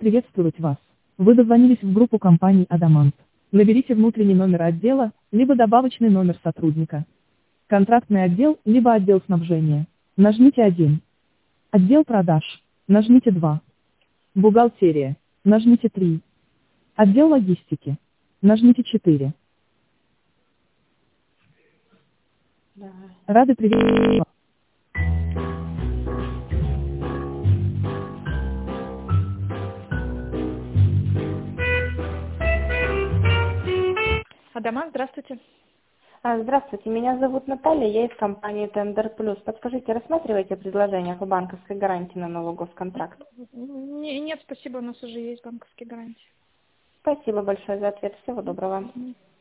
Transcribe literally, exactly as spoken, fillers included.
приветствовать вас. Вы дозвонились в группу компании «Адамант». Наберите внутренний номер отдела, либо добавочный номер сотрудника. Контрактный отдел, либо отдел снабжения. Нажмите один. Отдел продаж. Нажмите два. Бухгалтерия. Нажмите три. Отдел логистики. Нажмите четыре. Рады приветствовать вас. Адамант, здравствуйте. А, Здравствуйте, меня зовут Наталья, я из компании Tender Plus. Подскажите, рассматриваете предложение по банковской гарантии на новый госконтракт? Не- Нет, спасибо, у нас уже есть банковские гарантии. Спасибо большое за ответ, всего доброго. Мгм.